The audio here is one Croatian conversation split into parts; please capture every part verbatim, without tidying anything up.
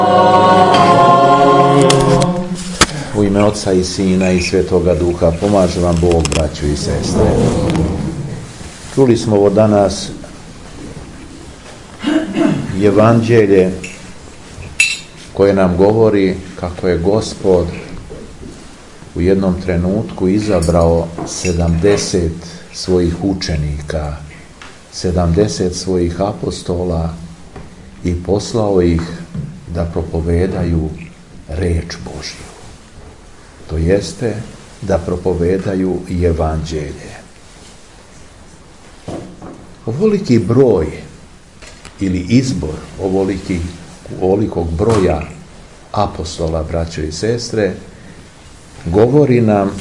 U ime Oca i Sina i Svetoga Duha pomaže vam Bog, braćo i sestre. Čuli smo ovo danas evanđelje koje nam govori kako je Gospod u jednom trenutku izabrao sedamdeset svojih učenika, sedamdeset svojih apostola i poslao ih da propovedaju reč Božju. To jeste da propovedaju i evanđelje. Ovoliki broj ili izbor ovoliki, ovolikog broja apostola, braćo i sestre, govori nam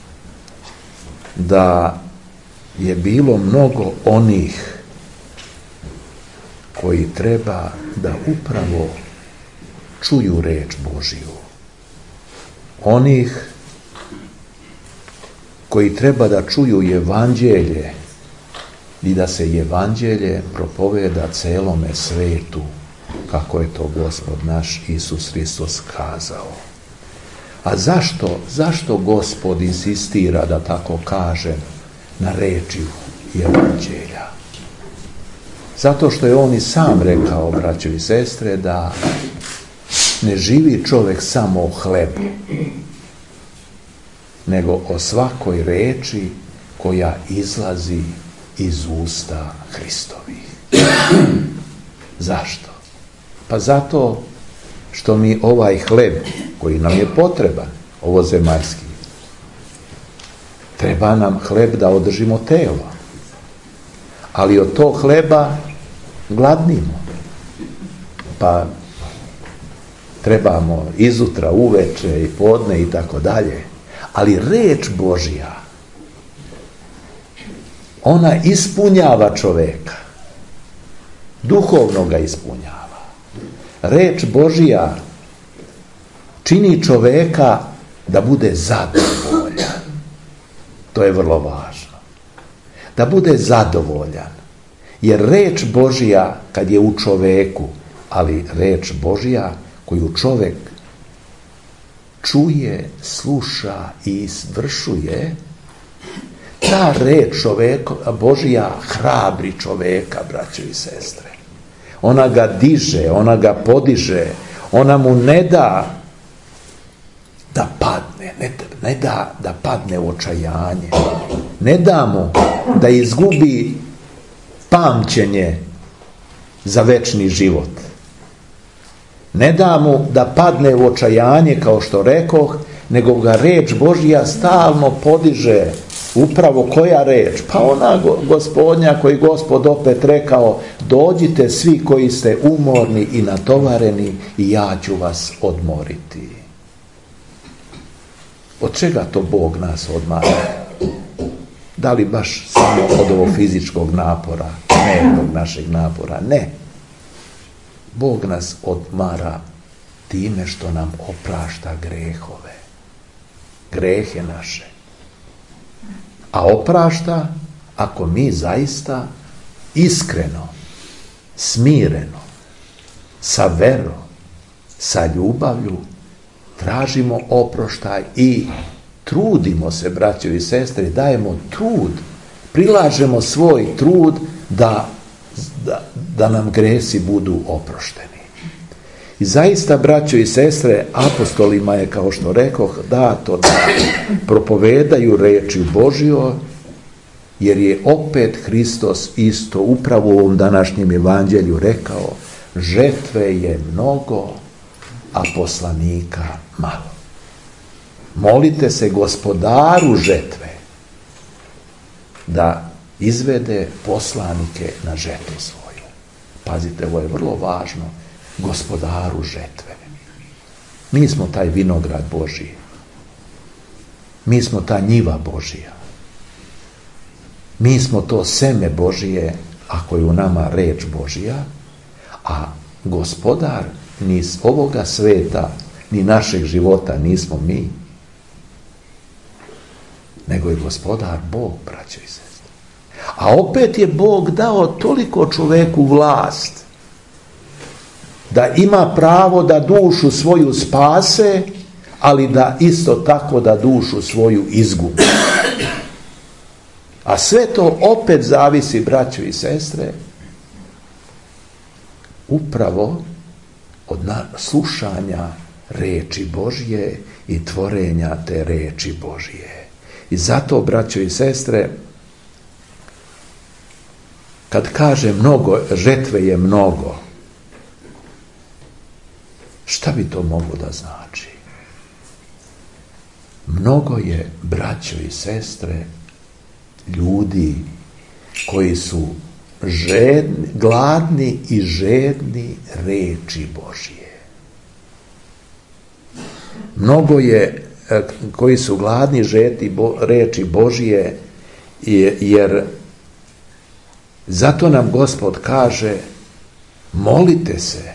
da je bilo mnogo onih koji treba da upravo čuju reč Božju. Onih koji treba da čuju evanđelje i da se evanđelje propoveda celome svetu, kako je to Gospod naš Isus Hristos kazao. A zašto, zašto Gospod insistira da tako kažem na reči evanđelja? Zato što je on i sam rekao, braćo i sestre, da ne živi čovjek samo o hlebu, nego o svakoj reči koja izlazi iz usta Hristovih. Zašto? Pa zato što mi ovaj hleb, koji nam je potreban, ovo zemaljski, treba nam hleb da održimo telo, ali od tog hleba gladnimo. Pa trebamo izutra, uveče i podne i tako dalje. Ali reč Božja, ona ispunjava čoveka. Duhovno ga ispunjava. Reč Božja čini čoveka da bude zadovoljan. To je vrlo važno. Da bude zadovoljan. Jer reč Božja, kad je u čoveku, ali reč Božja koju čovek čuje, sluša i izvršuje, ta reč čoveka, Božja hrabri čoveka, braćo i sestre. Ona ga diže, ona ga podiže, ona mu ne da da padne, ne, ne da da padne u očajanje, ne da mu da izgubi pamćenje za večni život. Ne da mu da padne u očajanje, kao što rekoh, nego ga reč Božja stalno podiže. Upravo koja reč? Pa ona Gospodnja koji Gospod opet rekao, dođite svi koji ste umorni i natovareni i ja ću vas odmoriti. Od čega to Bog nas odmara? Da li baš samo od ovog fizičkog napora, dnevnog našeg napora? Ne. Bog nas odmara time što nam oprašta grehove, grehe naše. A oprašta ako mi zaista iskreno, smireno, sa verom, sa ljubavlju tražimo oproštaj i trudimo se, braćo i sestre, dajemo trud, prilažemo svoj trud da, da, da nam gresi budu oprošteni. I zaista, braćo i sestre, apostolima je, kao što rekoh, dato da propovedaju reči Božjo, jer je opet Hristos isto upravo u ovom današnjem evanđelju rekao, žetve je mnogo, a poslanika malo. Molite se Gospodaru žetve da izvede poslanike na žetvu svoju. Pazite, ovo je vrlo važno. Gospodaru žetve. Mi smo taj vinograd Božji. Mi smo ta njiva Božja. Mi smo to seme Božije, ako je u nama reč Božja, a Gospodar ni iz ovoga sveta, ni našeg života nismo mi, nego je Gospodar Bog, braćo i sestre. A opet je Bog dao toliko čoveku vlast da ima pravo da dušu svoju spase, ali da isto tako da dušu svoju izgubi. A sve to opet zavisi, braćo i sestre, upravo od slušanja reči Božje i tvorenja te reči Božje. I zato, braćo i sestre, kad kaže mnogo, žetve je mnogo, šta bi to moglo da znači? Mnogo je, braćo i sestre, ljudi koji su žedni, gladni i žedni reči Božje. Mnogo je koji su gladni žedni bo, reči Božje, jer zato nam Gospod kaže: molite se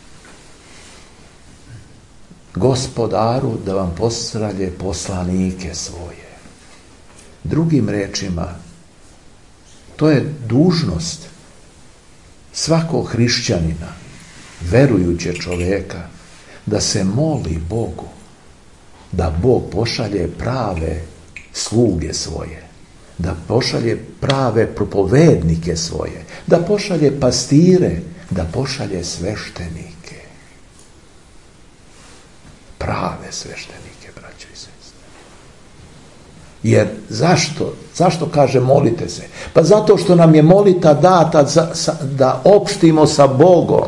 Gospodaru da vam pošalje poslanike svoje. Drugim rečima, to je dužnost svakog hrišćanina, verujućeg čovjeka, da se moli Bogu da Bog pošalje prave sluge svoje, da pošalje prave propovednike svoje, da pošalje pastire, da pošalje sveštenike. Prave sveštenike, braćo i sestre. Jer zašto? Zašto kaže molite se? Pa zato što nam je molita data za, sa, da opštimo sa Bogom.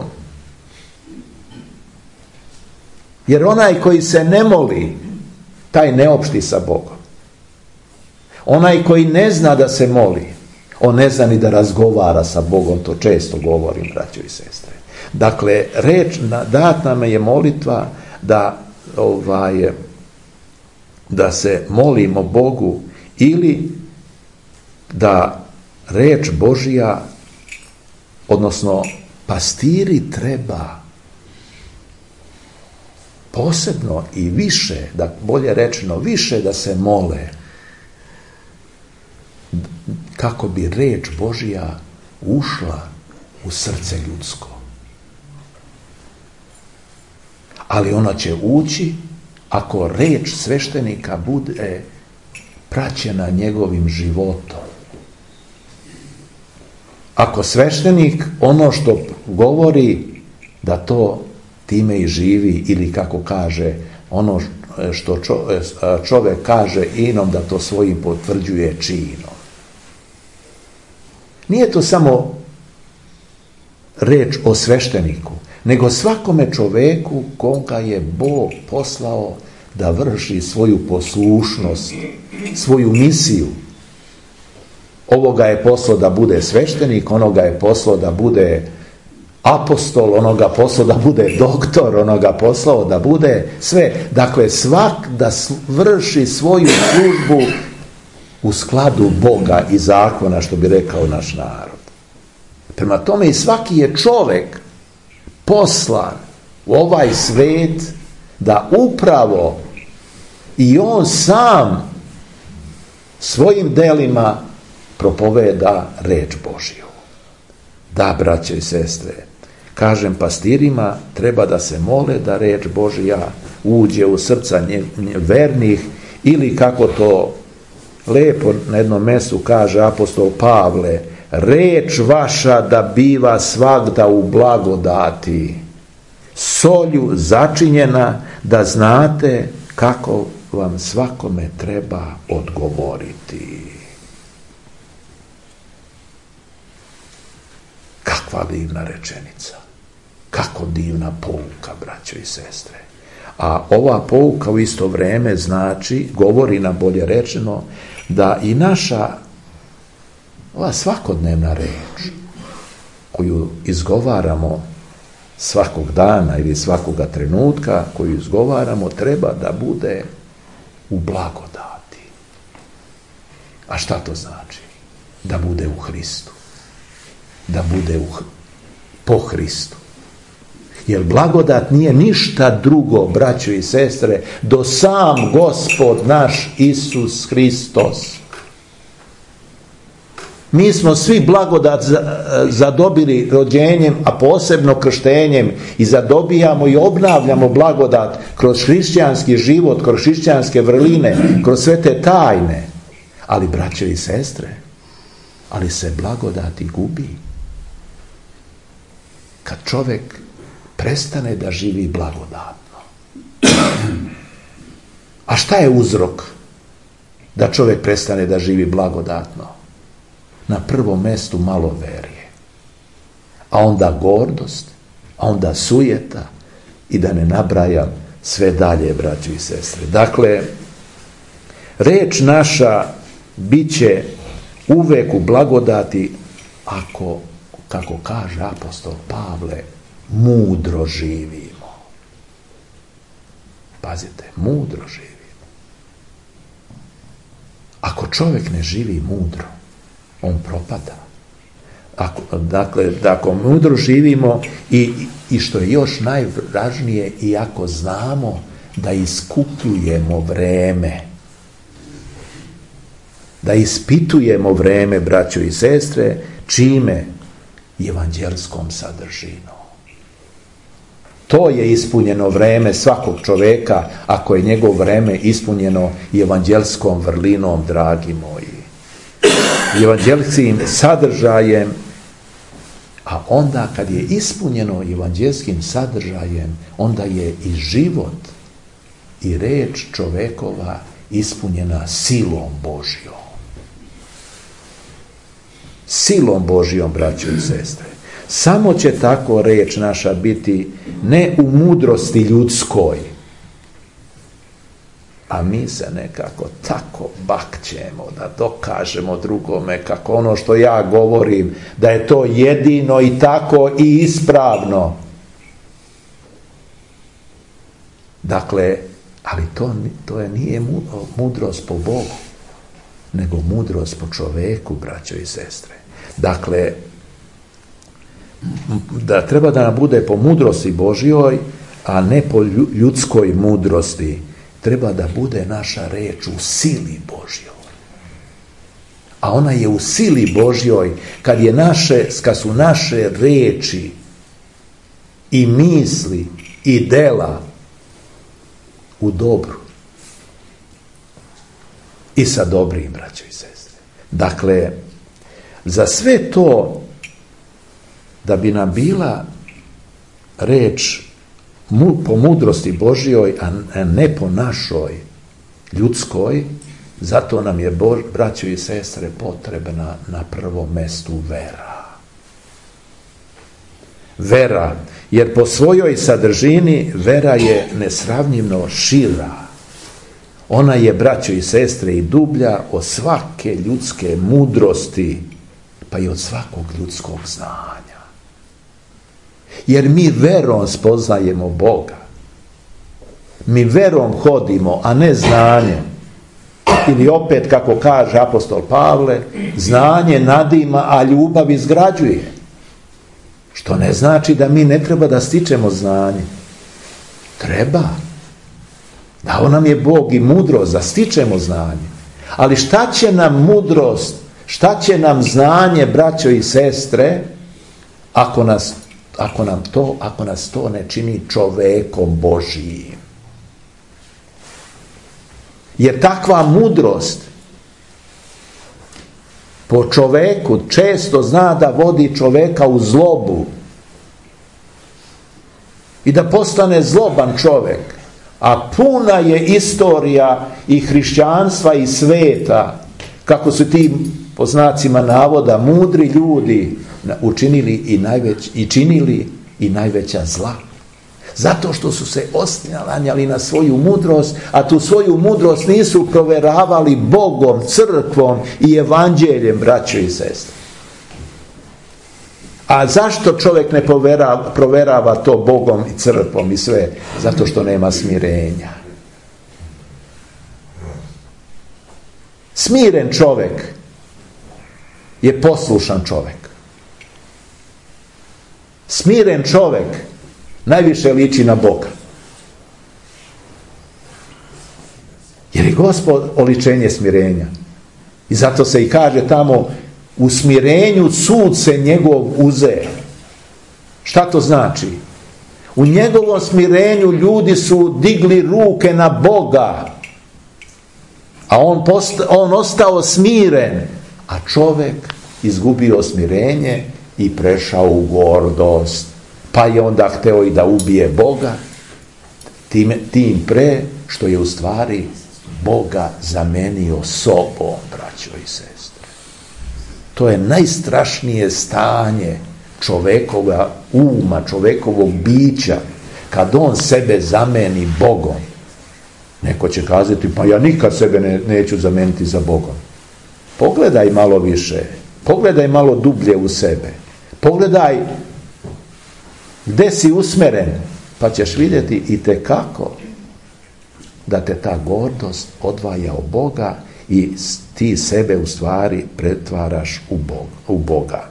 Jer onaj koji se ne moli, taj ne opšti sa Bogom. Onaj koji ne zna da se moli, on ne zna ni da razgovara sa Bogom, to često govorim, braćo i sestre. Dakle, reč, dat nam je molitva da ovaj, da se molimo Bogu ili da reč Božja, odnosno pastiri treba posebno i više, da bolje rečeno više da se mole kako bi reč Božja ušla u srce ljudsko. Ali ona će ući ako reč sveštenika bude praćena njegovim životom. Ako sveštenik ono što govori, da to time i živi, ili kako kaže, ono što čovjek kaže inom, da to svojim potvrđuje činom. Nije to samo reč o svešteniku, nego svakome čoveku koga je Bog poslao da vrši svoju poslušnost, svoju misiju. Ovoga je poslao da bude sveštenik, onoga je poslao da bude apostol, onoga poslao da bude doktor, onoga poslao da bude sve. Dakle, svak da vrši svoju službu u skladu Boga i zakona, što bi rekao naš narod. Prema tome i svaki je čovjek poslan u ovaj svet da upravo i on sam svojim delima propoveda reč Božju. Da, braće i sestre, kažem, pastirima treba da se mole da reč Božja uđe u srca vernih, ili kako to lepo na jednom mjestu kaže apostol Pavle: reč vaša da biva svagda u blagodati, solju začinjena, da znate kako vam svakome treba odgovoriti. Kakva divna rečenica, kako divna pouka, braćo i sestre. A ova pouka u isto vrijeme znači, govori nam bolje rečeno, da i naša ova svakodnevna reč koju izgovaramo svakog dana ili svakoga trenutka, koju izgovaramo, treba da bude u blagodati. A šta to znači? Da bude u Hristu. Da bude u, po Hristu. Jer blagodat nije ništa drugo, braćo i sestre, do sam Gospod naš Isus Hristos. Mi smo svi blagodat zadobili rođenjem, a posebno krštenjem, i zadobijamo i obnavljamo blagodat kroz hrišćanski život, kroz hrišćanske vrline, kroz sve te tajne. Ali, braćo i sestre, ali se blagodati gubi kad čovjek prestane da živi blagodatno. A šta je uzrok da čovjek prestane da živi blagodatno? Na prvom mjestu maloverje, a onda gordost, a onda sujeta, i da ne nabrajam sve dalje, braćo i sestre. Dakle, reč naša bit će uvek u blagodati ako, kako kaže apostol Pavle, mudro živimo. Pazite, mudro živimo. Ako čovjek ne živi mudro, on propada. Ako, dakle, da ako mudro živimo i, i što je još najvažnije, i ako znamo da iskupljujemo vreme, da ispitujemo vreme, braćo i sestre, čime? Evanđelskom sadržinom. To je ispunjeno vreme svakog čovjeka, ako je njegovo vreme ispunjeno evanđelskom vrlinom, dragi moji. Evanđelskim sadržajem, a onda kad je ispunjeno evanđelskim sadržajem, onda je i život i reč čovjekova ispunjena silom Božjom. Silom Božjom, braćo i sestre. Samo će tako reč naša biti ne u mudrosti ljudskoj, a mi se nekako tako bakćemo da dokažemo drugome kako ono što ja govorim, da je to jedino i tako i ispravno. Dakle, ali to, to je nije mudrost po Bogu, nego mudrost po čoveku, braćo i sestre. Dakle, da treba da nam bude po mudrosti Božjoj, a ne po ljudskoj mudrosti. Treba da bude naša reč u sili Božjoj. A ona je u sili Božjoj kad je naše, kad su naše reči i misli i dela u dobru i sa dobrim, braćo i sestre. Dakle, za sve to, da bi nam bila reč po mudrosti Božjoj, a ne po našoj ljudskoj, zato nam je, braćo i sestre, potrebna na prvom mjestu vera. Vera, jer po svojoj sadržini vera je nesravnjivo šira. Ona je, braćo i sestre, i dublja od svake ljudske mudrosti, pa i od svakog ljudskog znanja. Jer mi verom spoznajemo Boga. Mi verom hodimo, a ne znanjem. Ili opet, kako kaže apostol Pavle, znanje nadima, a ljubav izgrađuje. Što ne znači da mi ne treba da stičemo znanje. Treba. Dao nam je Bog i mudrost da stičemo znanje. Ali šta će nam mudrost, šta će nam znanje, braćo i sestre, ako nas Ako nam to, ako nas to ne čini čovekom Božijim. Jer takva mudrost po čoveku često zna da vodi čoveka u zlobu i da postane zloban čovek. A puna je istorija i hrišćanstva i sveta, kako su ti, po znacima navoda, mudri ljudi učinili i, najveć, i činili i najveća zla. Zato što su se oslanjali na svoju mudrost, a tu svoju mudrost nisu proveravali Bogom, crkvom i evanđeljem, braćo i sestre. A zašto čovjek ne proverava, proverava to Bogom i crkvom i sve? Zato što nema smirenja. Smiren čovjek je poslušan čovjek. Smiren čovjek najviše liči na Boga. Jer je Gospod oličenje smirenja. I zato se i kaže tamo, u smirenju sud se njegov uze. Šta to znači? U njegovom smirenju ljudi su digli ruke na Boga, a on, post, on ostao smiren, a čovjek izgubio smirenje i prešao u gordost, pa je onda hteo i da ubije Boga, tim, tim pre što je u stvari Boga zamenio sobom, braćo i sestre. To je najstrašnije stanje čovekova uma, čovekovog bića, kad on sebe zameni Bogom. Neko će kazati, pa ja nikad sebe ne, neću zameniti za Bogom. Pogledaj malo više, pogledaj malo dublje u sebe, pogledaj gdje si usmeren, pa ćeš vidjeti i tekako da te ta gordost odvaja od Boga i ti sebe u stvari pretvaraš u Boga. U Boga.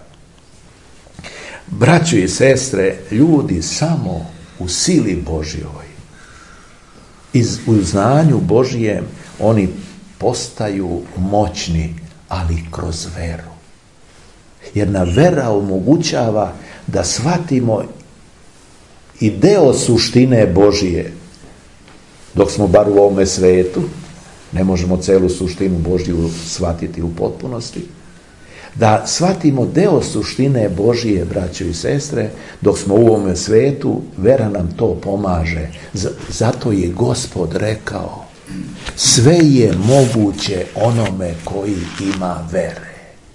Braćo i sestre, ljudi samo u sili Božjoj, iz, u znanju Božjem, oni postaju moćni, ali kroz veru. Jer na vera omogućava da shvatimo i deo suštine Božje. Dok smo bar u ovome svetu, ne možemo celu suštinu Božju shvatiti u potpunosti, da shvatimo deo suštine Božije, braćo i sestre, dok smo u ovome svetu, vera nam to pomaže. Zato je Gospod rekao, sve je moguće onome koji ima vere.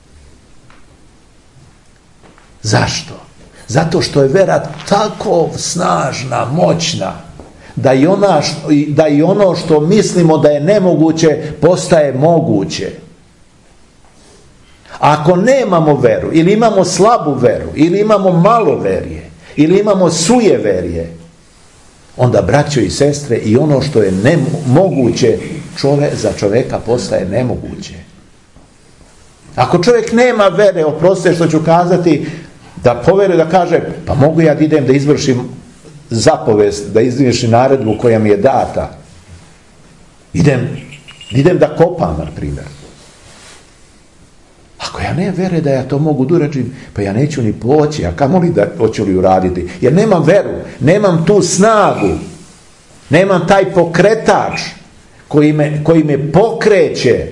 Zašto? Zato što je vera tako snažna, moćna, da i, ona, da i ono što mislimo da je nemoguće, postaje moguće. Ako nemamo veru, ili imamo slabu veru, ili imamo malo verije, ili imamo sujeverije, onda, braćo i sestre, i ono što je nemoguće čove, za čovjeka postaje nemoguće. Ako čovjek nema vere, oprostite što ću kazati, da poveruje, da kaže, pa mogu ja da idem da izvršim zapovest, da izvršim naredbu koja mi je data. Idem, idem da kopam, na primjer. Ako ja nemam vere da ja to mogu da uradim, pa ja neću ni poći, a kamoli da hoću li uraditi. Jer nemam veru, nemam tu snagu, nemam taj pokretač koji me, koji me pokreće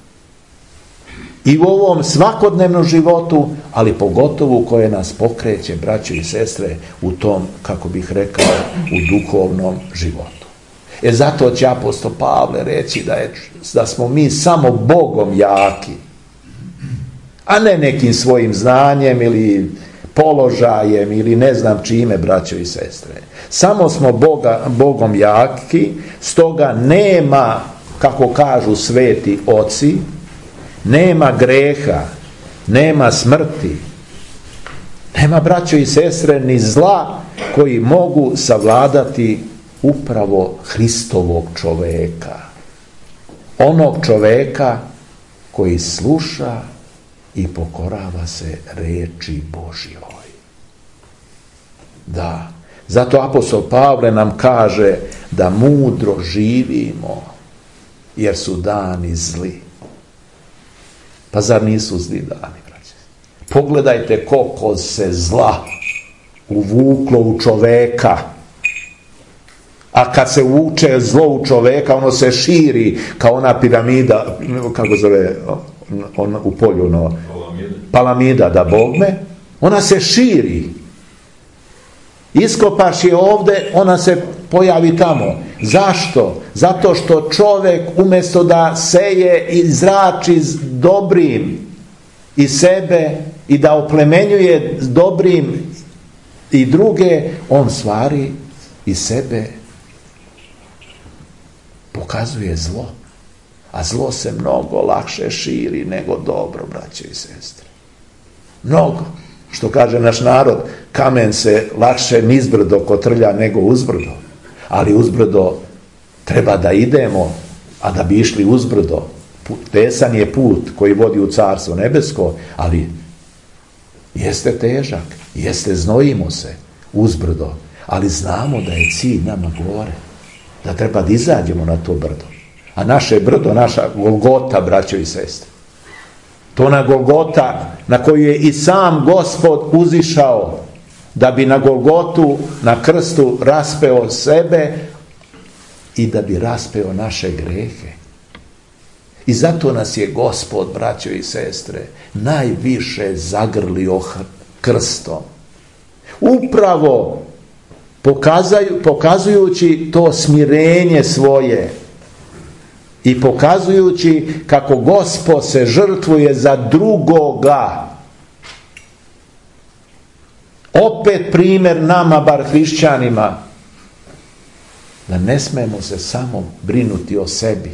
i u ovom svakodnevnom životu, ali pogotovo koje nas pokreće, braćo i sestre, u tom, kako bih rekao, u duhovnom životu. E zato će apostol Pavle reći da, je, da smo mi samo Bogom jaki, a ne nekim svojim znanjem ili položajem ili ne znam čime, braćo i sestre. Samo smo Boga, Bogom jaki, stoga nema, kako kažu sveti oci, nema greha, nema smrti, nema, braćo i sestre, ni zla koji mogu savladati upravo Hristovog čoveka. Onog čoveka koji sluša i pokorava se reči Božjoj. Da, zato apostol Pavle nam kaže da mudro živimo, jer su dani zli. Pa zar nisu zli dani, braće? Pogledajte koliko se zla uvuklo u čoveka. A kad se uvuče zlo u čoveka, ono se širi kao ona piramida, kako zove on, u polju, no, palamida, da bogme, ona se širi. Iskopaš je ovdje, ona se pojavi tamo. Zašto? Zato što čovjek umjesto da seje i zrači s dobrim i sebe i da oplemenjuje s dobrim i druge, on stvari i sebe pokazuje zlo. A zlo se mnogo lakše širi nego dobro, braće i sestre. Mnogo. Što kaže naš narod, kamen se lakše nizbrdo kotrlja nego uzbrdo. Ali uzbrdo treba da idemo, a da bi išli uzbrdo, tesan je put koji vodi u Carstvo nebesko, ali jeste težak, jeste, znojimo se uzbrdo, ali znamo da je cilj nama gore, da treba da izađemo na to brdo. A naše brdo, naša Golgota, braćo i sestre, To na Golgota na koju je i sam Gospod uzišao da bi na Golgotu, na krstu raspeo sebe i da bi raspeo naše grehe. I zato nas je Gospod, braćo i sestre, najviše zagrlio krstom. Upravo pokazuju, pokazujući to smirenje svoje i pokazujući kako Gospod se žrtvuje za drugoga. Opet primjer nama, bar hrišćanima, da ne smemo se samo brinuti o sebi,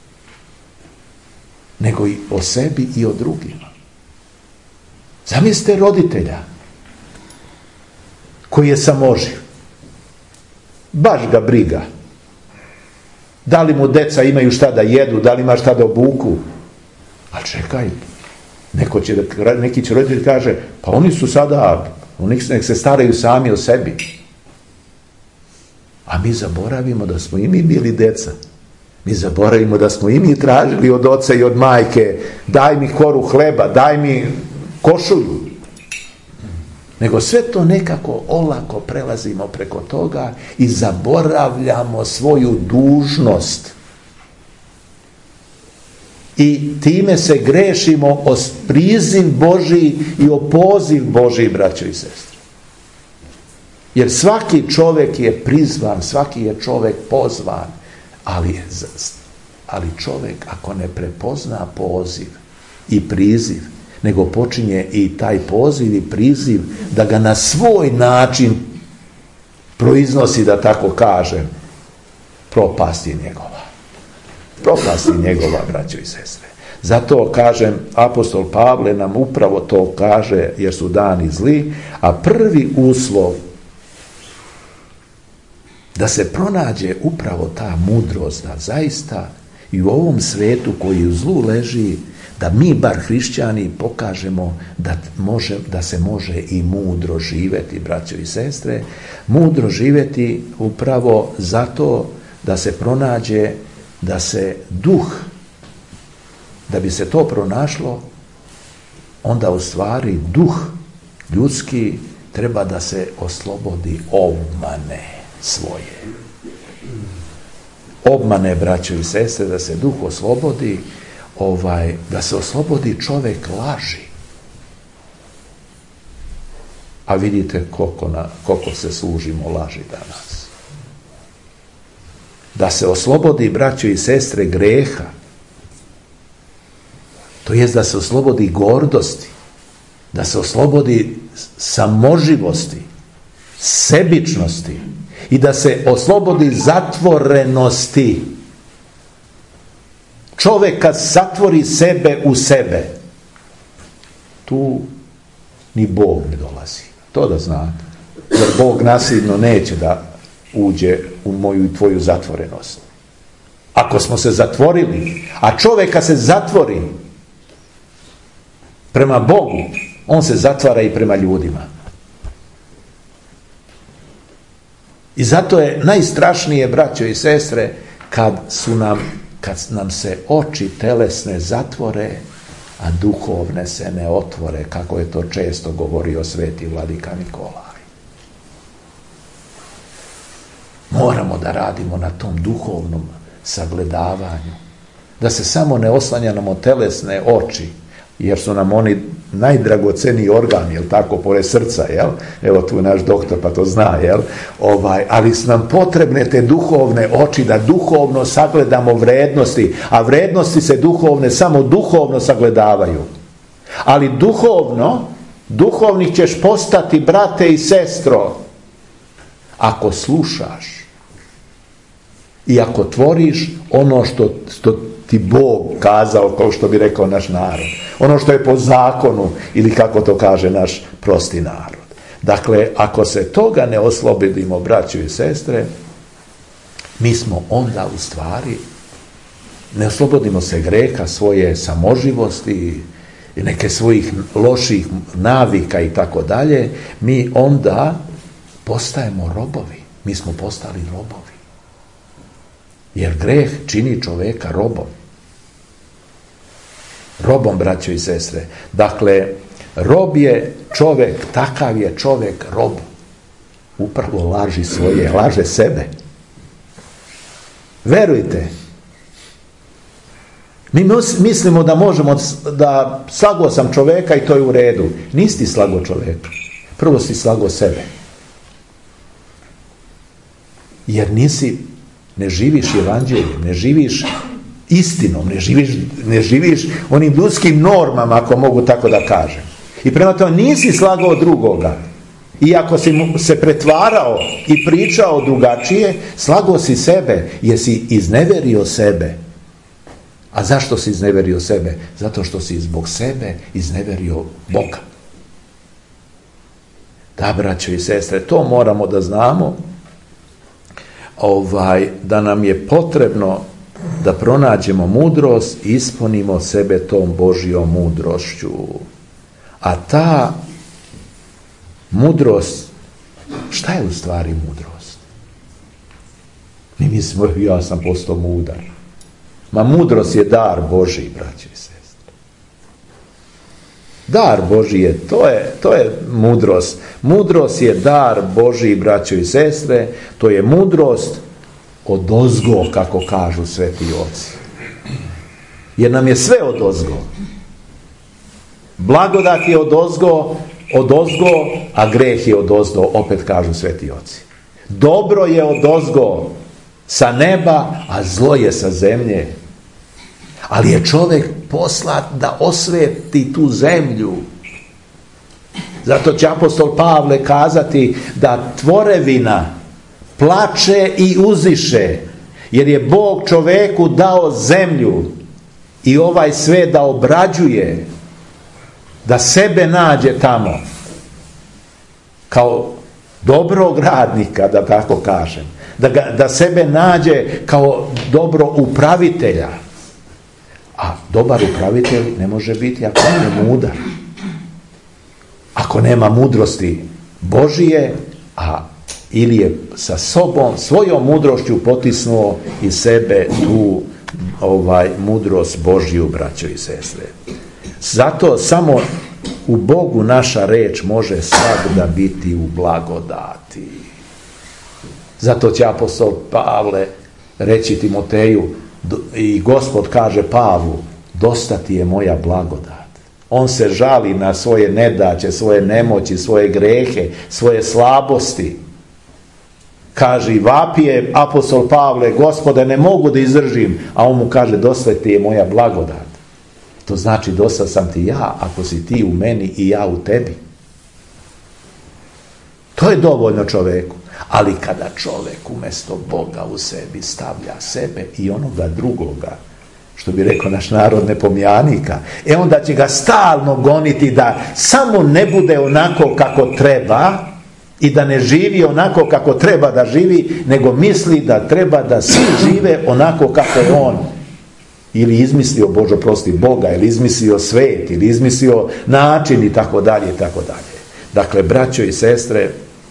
nego i o sebi i o drugima. Zamislite roditelja koji je samoživ. Baš ga briga. Da li mu deca imaju šta da jedu, da li ima šta da obuku. A čekaj, neko će, neki će roditelj kaže, pa oni su sada, oni nek se staraju sami o sebi. A mi zaboravimo da smo i mi bili deca. Mi zaboravimo da smo i mi tražili od oca i od majke, daj mi koru hleba, daj mi košulju. Nego sve to nekako olako prelazimo preko toga i zaboravljamo svoju dužnost. I time se grešimo o priziv Božji i o poziv Božji, braćo i sestre. Jer svaki čovjek je prizvan, svaki je čovjek pozvan, ali, ali čovjek ako ne prepozna poziv i priziv, nego počinje i taj poziv i priziv da ga na svoj način proiznosi, da tako kažem, propast je njegova. Propast je njegova, braćo i sestre. Zato, kažem, apostol Pavle nam upravo to kaže, jer su dani zli, a prvi uslov da se pronađe upravo ta mudrost, da zaista i u ovom svetu koji u zlu leži, da mi, bar hrišćani, pokažemo da, može, da se može i mudro živjeti, braćo i sestre. Mudro živjeti upravo zato da se pronađe, da se duh, da bi se to pronašlo, onda u stvari duh ljudski treba da se oslobodi obmane svoje. Obmane, braćo i sestre, da se duh oslobodi, ovaj, da se oslobodi čovjek laži. A vidite koliko, na, koliko se služimo laži danas. Da se oslobodi, braćo i sestre, greha. To jest da se oslobodi gordosti, da se oslobodi samoživosti, sebičnosti i da se oslobodi zatvorenosti. Čovjek kad zatvori sebe u sebe, tu ni Bog ne dolazi. To da znate. Jer Bog nasilno neće da uđe u moju i tvoju zatvorenost. Ako smo se zatvorili, a čovjek kad se zatvori prema Bogu, on se zatvara i prema ljudima. I zato je najstrašnije, braćo i sestre, kad su nam, kad nam se oči telesne zatvore, a duhovne se ne otvore, kako je to često govorio sveti vladika Nikolaj. Moramo da radimo na tom duhovnom sagledavanju, da se samo ne oslanjamo telesne oči, jer su nam oni najdragoceniji organ, jel tako, pored srca, jel? Evo tu je naš doktor, pa to zna, jel? Ovaj, ali su nam potrebne te duhovne oči, da duhovno sagledamo vrednosti, a vrednosti se duhovne samo duhovno sagledavaju. Ali duhovno, duhovnih ćeš postati, brate i sestro, ako slušaš i ako tvoriš ono što, što ti Bog kazao, kao što bi rekao naš narod. Ono što je po zakonu, ili kako to kaže naš prosti narod. Dakle, ako se toga ne oslobodimo, braćo i sestre, mi smo onda u stvari, ne oslobodimo se greha, svoje samoživosti, neke svojih loših navika i tako dalje, mi onda postajemo robovi. Mi smo postali robovi. Jer greh čini čoveka robom. Robom, braćo i sestre. Dakle, rob je čovjek, takav je čovjek rob. Upravo laži svoje, laže sebe. Verujte. Mi mislimo da možemo, da slagao sam čovjeka i to je u redu. Nisi ti slagao čovjeka. Prvo si slagao sebe. Jer nisi, ne živiš evanđeljem, ne živiš istinom, ne živiš, ne živiš onim ljudskim normama, ako mogu tako da kažem. I prema tome nisi slagao drugoga. I ako si se pretvarao i pričao drugačije, slagao si sebe, jer si izneverio sebe. A zašto si izneverio sebe? Zato što si zbog sebe izneverio Boga. Da, braćo i sestre, to moramo da znamo, ovaj, da nam je potrebno da pronađemo mudrost i ispunimo sebe tom Božjom mudrošću. A ta mudrost, šta je u stvari mudrost? Mi mislimo, ja sam postao mudar. Ma mudrost je dar Božji, braći i sestre. Dar Božji je, to je, to je mudrost. Mudrost je dar Božji, braćo i sestre. To je mudrost odozgo, kako kažu sveti oci. Jer nam je sve odozgo. Blagodat je odozgo, odozgo, a greh je odozdo, opet kažu sveti oci. Dobro je odozgo sa neba, a zlo je sa zemlje. Ali je čovjek poslat da osveti tu zemlju. Zato će apostol Pavle kazati da tvorevina plače i uziše, jer je Bog čovjeku dao zemlju i ovaj sve da obrađuje, da sebe nađe tamo kao dobrog radnika, da tako kažem, da, ga, da sebe nađe kao dobro upravitelja. A dobar upravitelj ne može biti ako nije mudar, ako nema mudrosti Božije, a ili je sa sobom, svojom mudrošću potisnuo iz sebe tu ovaj mudrost Božju, braćo i sestre. Zato samo u Bogu naša reč može svagda biti u blagodati. Zato će apostol Pavle reći Timoteju, i Gospod kaže Pavlu, dosta ti je moja blagodat. On se žali na svoje nedaće, svoje nemoći, svoje grehe, svoje slabosti. Kaže, vapije apostol Pavle, Gospode, ne mogu da izdržim, a on mu kaže, dosta ti je moja blagodat. To znači, dosta sam ti ja, ako si ti u meni i ja u tebi. To je dovoljno čovjeku. Ali kada čovjek umjesto Boga u sebi stavlja sebe i onoga drugoga, što bi rekao naš narod, nepomjanika, e onda će ga stalno goniti da samo ne bude onako kako treba i da ne živi onako kako treba da živi, nego misli da treba da svi žive onako kako je on. Ili izmislio, Bože prosti, Boga, ili izmislio svet, ili izmislio način i tako dalje i tako dalje. Dakle, braćo i sestre,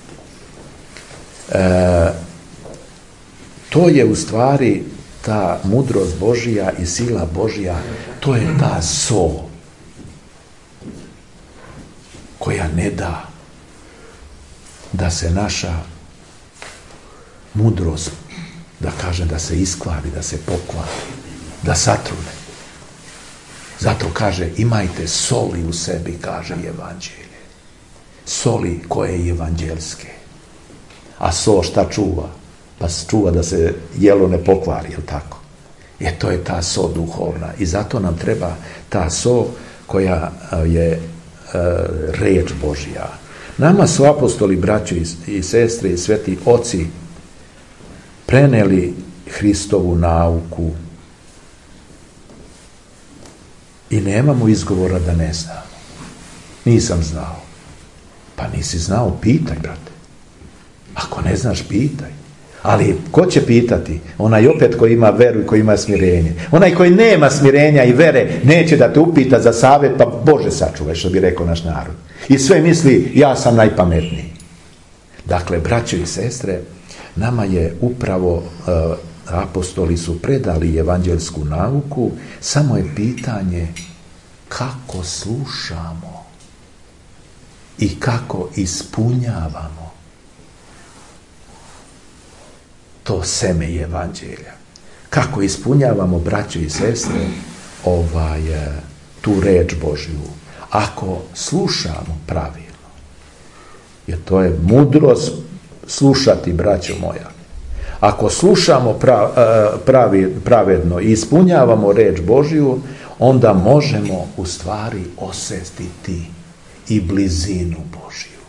E, to je u stvari ta mudrost Božja i sila Božja, to je ta so koja ne da da se naša mudrost, da kaže, da se iskvari, da se pokvari, da satrune. Zato kaže, imajte soli u sebi, kaže evanđelje. Soli koje je evanđelske. A so šta čuva? Pa čuva da se jelo ne pokvari, jel tako? E to je ta so duhovna. I zato nam treba ta so koja je e, reč Božja. Nama su apostoli, braćo i, i sestre i sveti oci preneli Hristovu nauku i nemamo izgovora da ne znamo. Nisam znao. Pa nisi znao, pitaj, brate. Ako ne znaš, pitaj. Ali ko će pitati? Onaj opet koji ima veru i koji ima smirenje. Onaj koji nema smirenja i vere neće da te upita za savjet, pa Bože sačuvaj, što bi rekao naš narod. I sve misli, ja sam najpametniji. Dakle, braćo i sestre, nama je upravo uh, apostoli su predali evanđelsku nauku, samo je pitanje kako slušamo i kako ispunjavamo to seme evanđelja. Kako ispunjavamo, braćo i sestre, ovaj, tu reč Božju. Ako slušamo pravilno, jer to je mudrost slušati, braćo moja. Ako slušamo pravi, pravedno i ispunjavamo reč Božju, onda možemo u stvari osjetiti i blizinu Božju.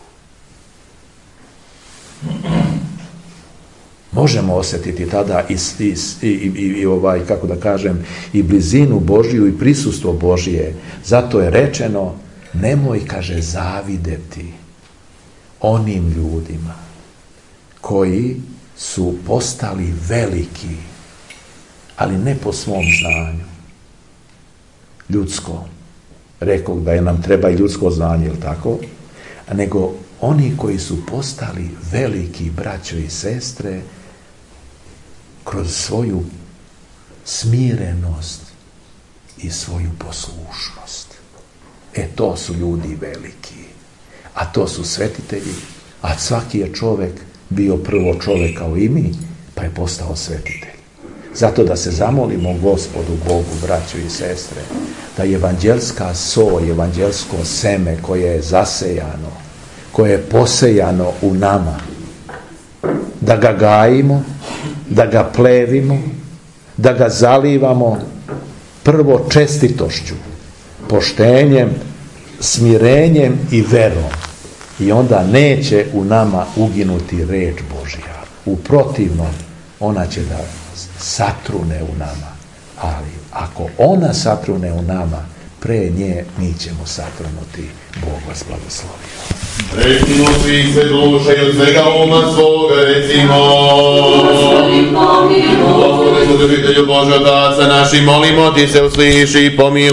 Možemo osjetiti tada i, i, i, i, i ovaj, kako da kažem, i blizinu Božju i prisustvo Božje. Zato je rečeno, nemoj, kaže, zavideti onim ljudima koji su postali veliki, ali ne po svom znanju ljudskom. Rekao da je nam treba i ljudsko znanje, jel tako? Nego oni koji su postali veliki, braćo i sestre, kroz svoju smirenost i svoju poslušnost. E, to su ljudi veliki. A to su svetitelji. A svaki je čovjek bio prvo čovjek kao i mi, pa je postao svetitelj. Zato da se zamolimo Gospodu Bogu, braćo i sestre, da evanđelska so, evanđelsko seme koje je zasejano, koje je posejano u nama, da ga gajimo, da ga plevimo, da ga zalivamo prvo čestitošću, poštenjem, smirenjem i verom. I onda neće u nama uginuti reč Božja. U protivnom, ona će da satrune u nama. Ali ako ona satrune u nama, pre nje mi ćemo satrunuti. Bog vas blagoslovio. Recimo svih se duša i od svega uma svoga, recimo. Gospodi, Gospodi, Gospoditelju Bože, Otaca naši, molimo ti se usliši i pomiluj.